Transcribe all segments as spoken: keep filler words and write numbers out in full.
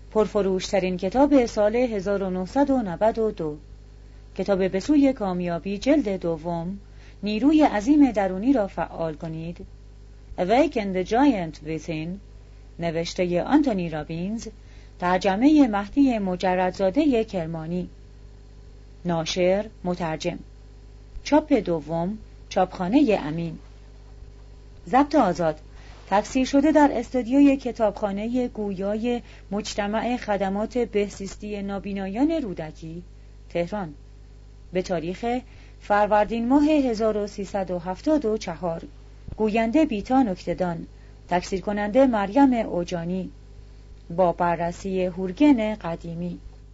پرفروشترین کتاب سال هزار و نهصد و نود و دو، کتاب به سوی کامیابی، جلد دوم. نیروی عظیم درونی را فعال کنید. Awaken the Giant Within، نوشته آنتونی رابینز، ترجمه مهدی مجردزاده کرمانی، ناشر مترجم، چاپ دوم، چاپخانه امین. ضبط آزاد، تفسیر شده در استودیوی کتابخانه گویای مجتمع خدمات بهزیستی نابینایان رودکی، تهران، به تاریخ فروردین ماه هزار و سیصد و هفتاد و چهار. گوینده بیتا نکته‌دان، تفسیر کننده مریم اوجانی، با بررسی هورگن قدیمی.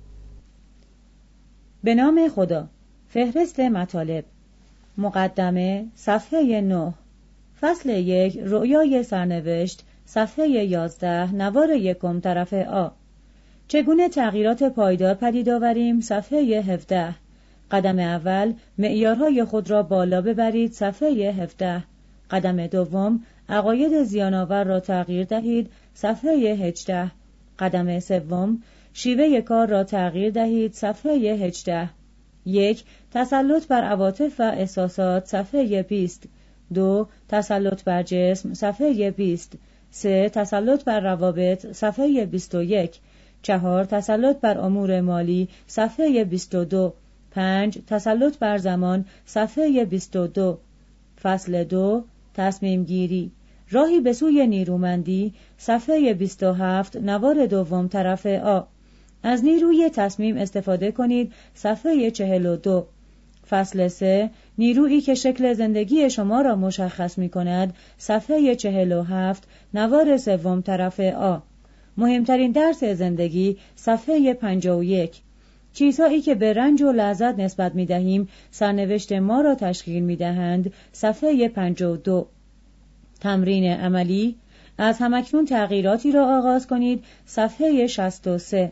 به نام خدا. فهرست مطالب. مقدمه، صفحه نه. فصل یک، رؤیای سرنوشت، صفحه یازده، نوار یکم، طرف آ. چگونه تغییرات پایدار پدید آوریم، صفحه هفده. قدم اول، معیارهای خود را بالا ببرید، صفحه هفده. قدم دوم، عقاید زیان‌آور را تغییر دهید، صفحه هجده. قدم سوم، شیوه کار را تغییر دهید، صفحه هجده. یک، تسلط بر عواطف و احساسات، صفحه بیست. دو، تسلط بر جسم، صفحه بیست. سه، تسلط بر روابط، صفحه بیست و یک. چهار، تسلط بر امور مالی، صفحه بیست و دو. پنج، تسلط بر زمان، صفحه بیست و دو. فصل دو، تصمیم گیری، راهی به سوی نیرومندی، صفحه بیست و هفت، نوار دوم، طرف آ. از نیروی تصمیم استفاده کنید، صفحه چهل و دو. فصل سه، نیرویی که شکل زندگی شما را مشخص می کند، صفحه چهل و هفت، نوار سوم، طرف آ. مهمترین درس زندگی، صفحه پنجاه و یک. چیزهایی که به رنج و لذت نسبت می دهیم سرنوشت ما را تشکیل می دهند، صفحه پنجاه و دو. تمرین عملی، از همکنون تغییراتی را آغاز کنید، صفحه شصت و سه.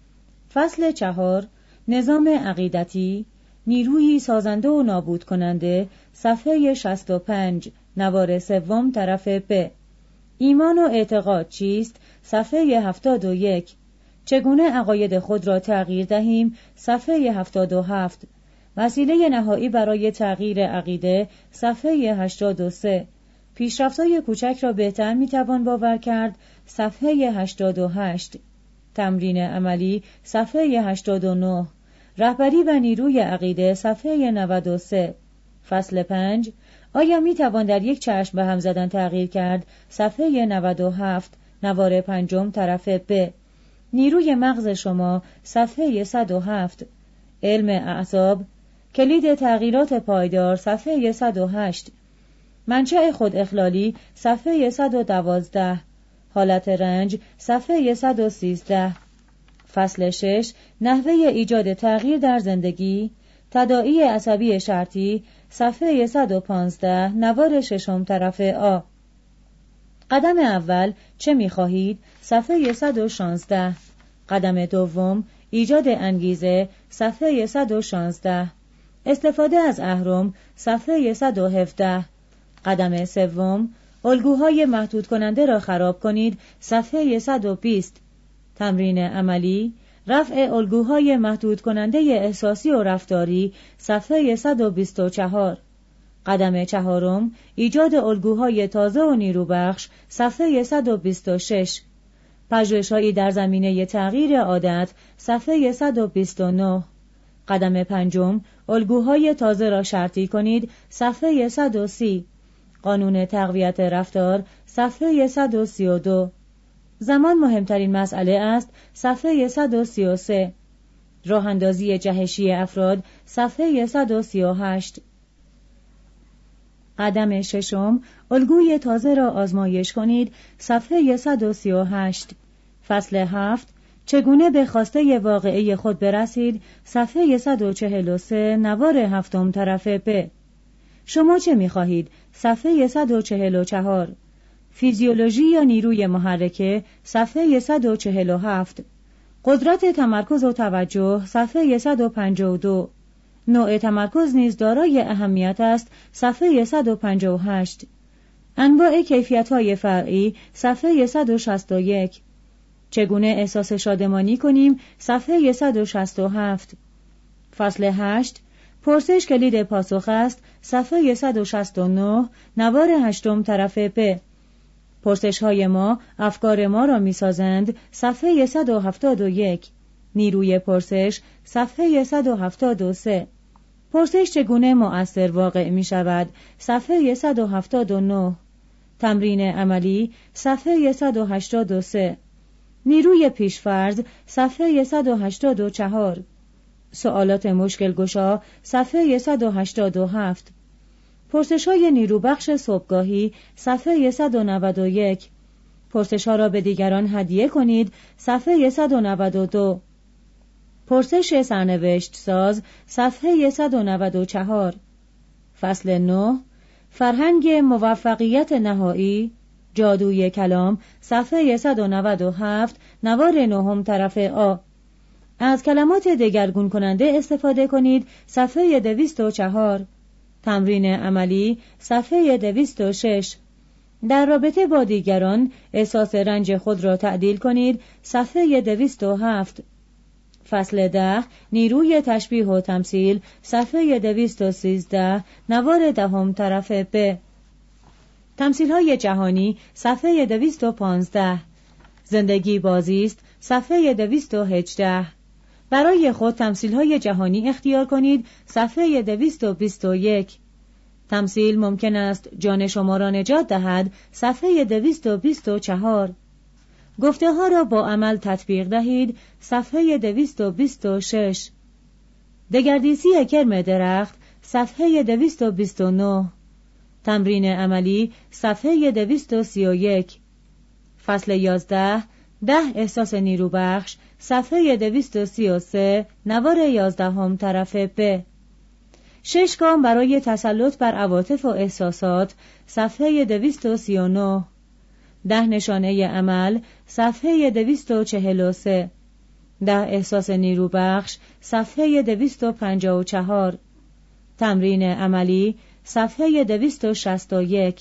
فصل چهار، نظام عقیدتی، نیرویی سازنده و نابود کننده، صفحه شصت و پنج، نوار سوم، طرف ب. ایمان و اعتقاد چیست، صفحه هفتاد و یک. چگونه عقاید خود را تغییر دهیم، صفحه هفتاد و هفت. وسیله نهایی برای تغییر عقیده، صفحه هشتاد و سه. پیشرفت‌های کوچک را بهتر میتوان باور کرد، صفحه هشتاد و هشت. تمرین عملی، صفحه هشتاد و نه. رهبری و نیروی عقیده، صفحه نود و سه. فصل پنج، آیا میتوان در یک چشم به هم زدن تغییر کرد، صفحه نود و هفت، نوار پنجم، طرف ب. نیروی مغز شما، صفحه صد و هفت. علم اعصاب، کلید تغییرات پایدار، صفحه صد و هشت. منشأ خود اخلالی، صفحه صد و دوازده. حالت رنج، صفحه صد و سیزده. فصل شش، نحوه ایجاد تغییر در زندگی، تداعی عصبی شرطی، صفحه صد و پانزده، نوار ششم، طرف آ. قدم اول، چه می‌خواهید، صفحه صد و شانزده. قدم دوم، ایجاد انگیزه، صفحه صد و شانزده. استفاده از اهرم، صفحه صد و هفده. قدم سوم، الگوهای محدود کننده را خراب کنید، صفحه صد و بیست. تمرین عملی، رفع الگوهای محدود کننده احساسی و رفتاری، صفحه صد و بیست و چهار. قدم چهارم، ایجاد الگوهای تازه و نیروبخش، صفحه صد و بیست و شش. پژوهش‌هایی در زمینه تغییر عادت، صفحه صد و بیست و نه. قدم پنجم، الگوهای تازه را شرطی کنید، صفحه صد و سی. قانون تقویت رفتار، صفحه صد و سی و دو. زمان مهمترین مسئله است، صفحه صد و سی و سه. راه اندازی جهشی افراد، صفحه صد و سی و هشت. قدم ششم، الگوی تازه را آزمایش کنید، صفحه صد و سی و هشت. فصل هفت، چگونه به خواسته واقعی خود برسید، صفحه صد و چهل و سه، نوار هفتم، طرف ب. شما چه می‌خواهید، صفحه صد و چهل و چهار. فیزیولوژی یا نیروی محرکه، صفحه صد و چهل و هفت. قدرت تمرکز و توجه، صفحه صد و پنجاه و دو. نوع تمرکز نیز دارای اهمیت است، صفحه صد و پنجاه و هشت. انواع کیفیت‌های فرعی، صفحه صد و شصت و یک. چگونه احساس شادمانی کنیم؟ صفحه صد و شصت و هفت. فصل هشت. پرسش کلید پاسخ است. صفحه صد و شصت و نه. نوار هشتم طرف پ. پرسش های ما افکار ما را می سازند. صفحه صد و هفتاد و یک. نیروی پرسش. صفحه صد و هفتاد و سه. پرسش چگونه مؤثر واقع می شود؟ صفحه صد و هفتاد و نه. تمرین عملی. صفحه صد و هشتاد و سه. نیروی پیشفرض. صفحه صد و هشتاد و چهار. سوالات مشکل گشا. صفحه صد و هشتاد و هفت. پرسش های نیروبخش صبحگاهی. صفحه صد و نود و یک. پرسش ها را به دیگران هدیه کنید. صفحه صد و نود و دو. پرسش سرنوشت ساز. صفحه صد و نود و چهار. فصل نه. فرهنگ موفقیت نهایی. جادوی کلام. صفحه صد و نود و هفت. نوار نهم طرف آ. از کلمات دگرگون کننده استفاده کنید. صفحه دویست و چهار. تمرین عملی. صفحه دویست و شش. در رابطه با دیگران احساس رنج خود را تعدیل کنید. صفحه دویست و هفت. فصل ده. نیروی تشبیه و تمثیل. صفحه دویست و سیزده. نوار دهم طرف ب. تمثیل های جهانی. صفحه دویست و پانزده. زندگی بازیست. صفحه دویست و هجده. برای خود تمثیل های جهانی اختیار کنید. صفحه دویست و بیست و یک. تمثیل ممکن است جان شما را نجات دهد. صفحه دویست و بیست و چهار. گفته ها را با عمل تطبیق دهید. صفحه دویست و بیست و شش. دگردیسی کرم درخت. صفحه دویست و بیست و نه. تمرین عملی. صفحه دویست و سی و یک. فصل یازده. ده احساس نیروبخش. صفحه دویست و سی و سه. نوار یازدهم طرف ب. شش گام برای تسلط بر عواطف و احساسات. صفحه دویست و سی و نه. ده نشانه عمل. صفحه دویست و چهل و سه. ده احساس نیروبخش. صفحه دویست و پنجاه و چهار. تمرین عملی. صفحه دویست و شصت و یک.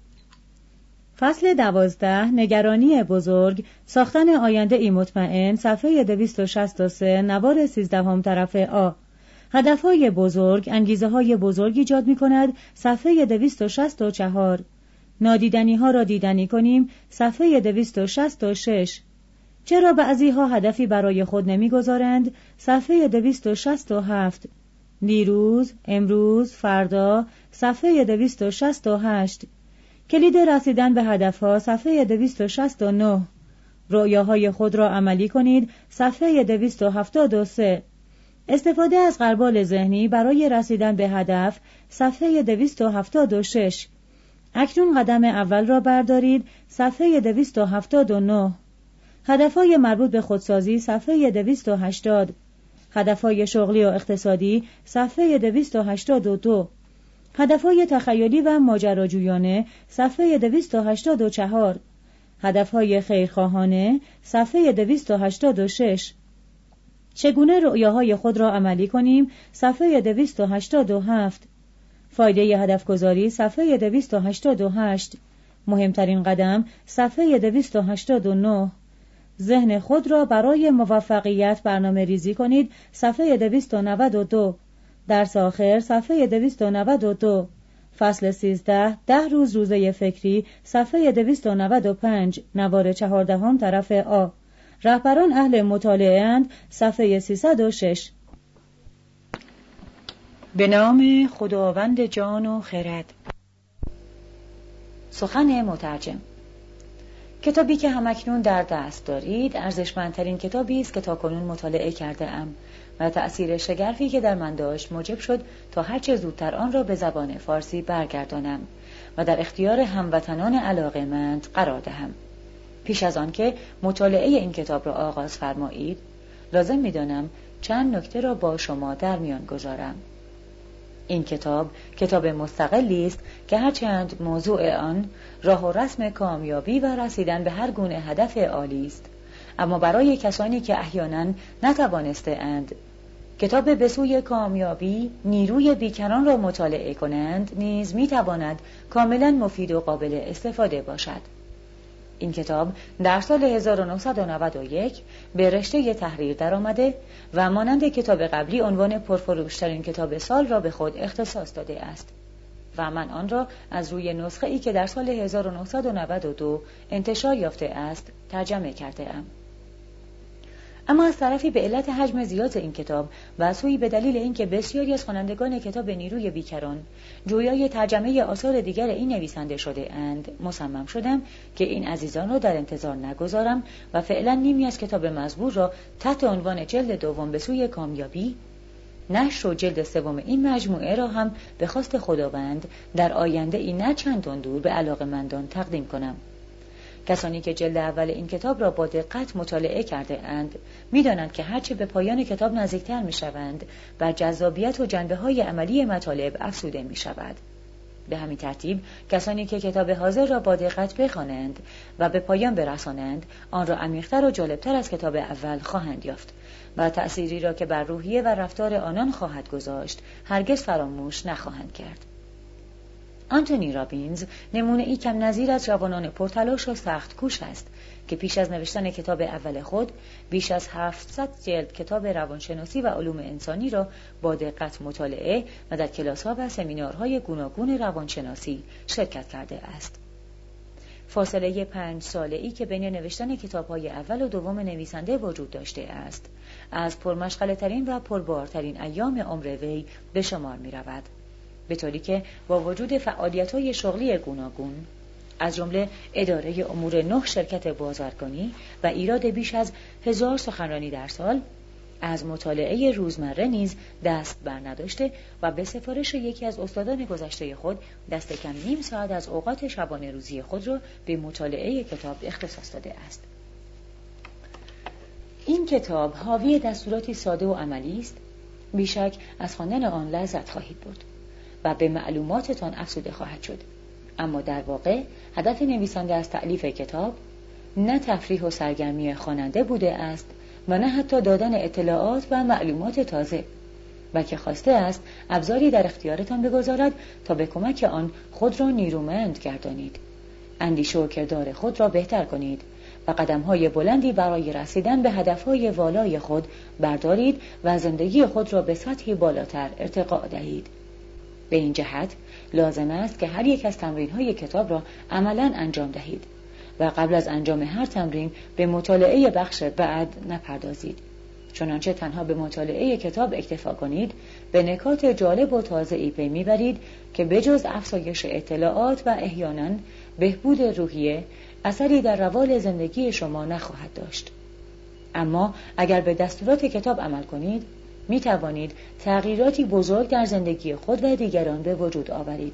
فصل دوازده. نگرانی بزرگ. ساختن آینده ای مطمئن. صفحه دویست و شصت و سه. نوار سیزدهم طرف آ. هدفهای بزرگ انگیزه های بزرگ ایجاد می کند. صفحه دویست و شصت و چهار. نادیدنی ها را دیدنی کنیم. صفحه دویست و شصت و شش. چرا بعضی ها هدفی برای خود نمی گذارند؟ صفحه دویست و شصت و هفت. دیروز، امروز، فردا. صفحه دویست و شصت و هشت. کلید رسیدن به هدفها. صفحه دویست و شصت و نه. رؤیاهای خود را عملی کنید. صفحه دویست و هفتاد و سه. استفاده از غربال ذهنی برای رسیدن به هدف. صفحه دویست و هفتاد و شش. اکنون قدم اول را بردارید. صفحه دویست و هفتاد و نه. هدفهای مربوط به خودسازی. صفحه دویست و هشتاد. هدفهای شغلی و اقتصادی. صفحه دویست و هشتاد و دو. هدفهای تخیلی و ماجراجویانه. صفحه دویست و هشتاد و چهار. هدفهای خیرخواهانه. صفحه دویست و هشتاد و شش. چگونه رؤیاهای خود را عملی کنیم؟ صفحه دویست و هشتاد و هفت. فایده هدفگذاری. صفحه دویست و هشتاد و هشت. مهمترین قدم. صفحه دویست و هشتاد و نه. ذهن خود را برای موفقیت برنامه ریزی کنید. صفحه دویست و نود و دو. درس آخر. صفحه دویست و نود و دو. فصل سیزده. ده روز روزه فکری. صفحه دویست و نود و پنج. نوار چهاردهم طرف آ. رهبران اهل مطالعه اند. صفحه سیصد و شش. به نام خداوند جان و خرد. سخن مترجم. کتابی که همکنون در دست دارید ارزشمندترین کتابی است که تاکنون مطالعه کرده ام و تأثیر شگرفی که در من داشت موجب شد تا هرچه زودتر آن را به زبان فارسی برگردانم و در اختیار هموطنان علاقه‌مند قرار دهم. پیش از آن که مطالعه این کتاب را آغاز فرمایید، لازم می‌دانم چند نکته را با شما در میان گذارم. این کتاب کتاب مستقلی است که هرچند موضوع آن راه و رسم کامیابی و رسیدن به هر گونه هدف عالی است، اما برای کسانی که احیانا نتوانسته اند کتاب به سوی کامیابی نیروی بیکران را مطالعه کنند نیز میتواند کاملا مفید و قابل استفاده باشد. این کتاب در سال هزار و نهصد و نود و یک به رشته تحریر درآمده و مانند کتاب قبلی عنوان پرفروش‌ترین کتاب سال را به خود اختصاص داده است و من آن را از روی نسخه ای که در سال هزار و نهصد و نود و دو انتشار یافته است ترجمه کرده ام. اما از طرفی به علت حجم زیاد این کتاب و از سوی به دلیل اینکه بسیاری از خوانندگان کتاب نیروی بیکران جویای ترجمه آثار دیگر این نویسنده شده اند، مصمم شدم که این عزیزان را در انتظار نگذارم و فعلا نیمی از کتاب مزبور را تحت عنوان جلد دوم به سوی کامیابی، نشر و جلد سوم این مجموعه را هم به خواست خداوند در آینده ای نه چندان دور به علاقه‌مندان تقدیم کنم. کسانی که جلد اول این کتاب را با دقت مطالعه کرده اند می‌دانند که هرچه به پایان کتاب نزدیکتر می‌شوند بر جذابیت و جنبه‌های عملی مطالب افزوده می‌شود. به همین ترتیب کسانی که کتاب حاضر را با دقت بخوانند و به پایان برسانند آن را عمیق‌تر و جالب‌تر از کتاب اول خواهند یافت و تأثیری را که بر روحیه و رفتار آنان خواهد گذاشت هرگز فراموش نخواهند کرد. آنتونی رابینز نمونه ای کم نظیر از جوانان پرتلاش و سخت کوش است که پیش از نوشتن کتاب اول خود بیش از هفتصد جلد کتاب روانشناسی و علوم انسانی را با دقت مطالعه و در کلاس‌ها و سمینارهای گوناگون روانشناسی شرکت کرده است. فاصله پنج ساله‌ای که بین نوشتن کتاب‌های اول و دوم نویسنده وجود داشته است، از پرمشغله‌ترین و پربارترین ایام عمر وی به شمار می‌رود. به طوری که با وجود فعالیت‌های شغلی گوناگون از جمله اداره امور نه شرکت بازرگانی و ایراد بیش از هزار سخنرانی در سال، از مطالعه روزمره نیز دست بر نداشته و به سفارش یکی از استادان گذشته خود دست کم نیم ساعت از اوقات شبانه روزی خود را به مطالعه کتاب اختصاص داده است. این کتاب حاوی دستوراتی ساده و عملی است، بیشک از خواندن آن لذت خواهید برد و به معلوماتتان افزوده خواهد شد. اما در واقع هدف نویسنده از تألیف کتاب نه تفریح و سرگرمی خواننده بوده است و نه حتی دادن اطلاعات و معلومات تازه، بلکه خواسته است ابزاری در اختیارتان بگذارد تا به کمک آن خود را نیرومند گردانید، اندیشه و کردار خود را بهتر کنید و قدم‌های بلندی برای رسیدن به هدف‌های والای خود بردارید و زندگی خود را به سطحی بالاتر ارتقا دهید. به این جهت لازم است که هر یک از تمرین‌های کتاب را عملاً انجام دهید و قبل از انجام هر تمرین به مطالعه بخش بعد نپردازید. چنانچه تنها به مطالعه کتاب اکتفا کنید، به نکات جالب و تازه‌ای پی می‌برید که بجز افزایش اطلاعات و احیانا بهبود روحیه اثری در روال زندگی شما نخواهد داشت. اما اگر به دستورات کتاب عمل کنید، می توانید تغییراتی بزرگ در زندگی خود و دیگران به وجود آورید.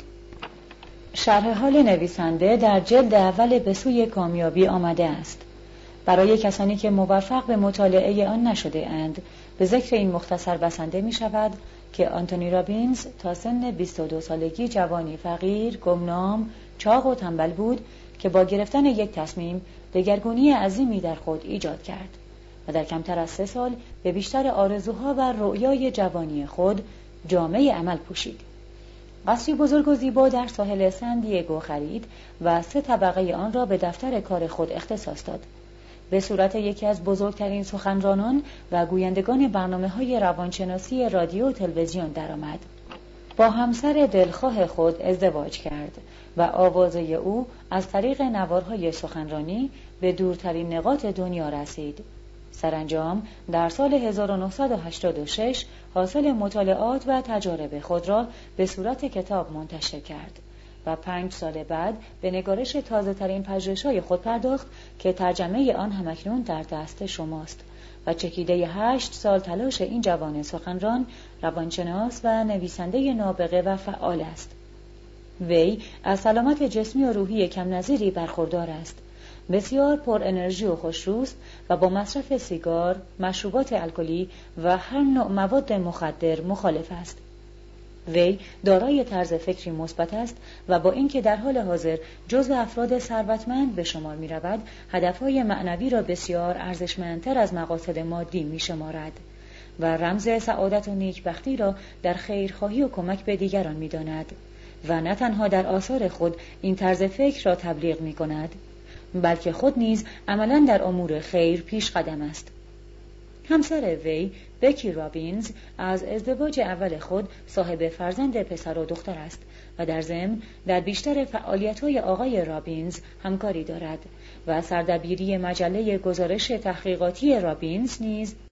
شرح حال نویسنده در جلد اول به سوی کامیابی آمده است. برای کسانی که موفق به مطالعه آن نشده اند، به ذکر این مختصر بسنده می شود که آنتونی رابینز تا سن بیست و دو سالگی جوانی فقیر، گمنام، چاق و تنبل بود که با گرفتن یک تصمیم دگرگونی عظیمی در خود ایجاد کرد و در کمتر از سه سال به بیشتر آرزوها و رؤیای جوانی خود جامه عمل پوشید. قصری بزرگ و زیبا در ساحل سن دیگو خرید و سه طبقه آن را به دفتر کار خود اختصاص داد. به صورت یکی از بزرگترین سخنرانان و گویندگان برنامه‌های روانشناسی رادیو و تلویزیون درآمد. با همسر دلخواه خود ازدواج کرد و آوازه او از طریق نوارهای سخنرانی به دورترین نقاط دنیا رسید. سرانجام در سال هزار و نهصد و هشتاد و شش حاصل مطالعات و تجارب خود را به صورت کتاب منتشر کرد و پنج سال بعد به نگارش تازه ترین پژوهش‌های خود پرداخت که ترجمه آن همکنون در دست شماست و چکیده هشت سال تلاش این جوان سخنران، روانشناس و نویسنده نابغه و فعال است. وی از سلامت جسمی و روحی کم نظیری برخوردار است. بسیار پر انرژی و خوشروست و با مصرف سیگار، مشروبات الکلی و هر نوع مواد مخدر مخالف است. وی دارای طرز فکری مثبت است و با اینکه در حال حاضر جزو افراد ثروتمند به شمار می رود، هدفهای معنوی را بسیار ارزشمندتر از مقاصد مادی می شمارد و رمز سعادت و نیکبختی را در خیرخواهی و کمک به دیگران می داند و نه تنها در آثار خود این طرز فکر را تبلیغ می کند، بلکه خود نیز عملاً در امور خیر پیش قدم است. همسر وی، بکی رابینز، از ازدواج اول خود صاحب فرزند پسر و دختر است و در ضمن در بیشتر فعالیت‌های آقای رابینز همکاری دارد و سردبیری مجله گزارش تحقیقاتی رابینز نیز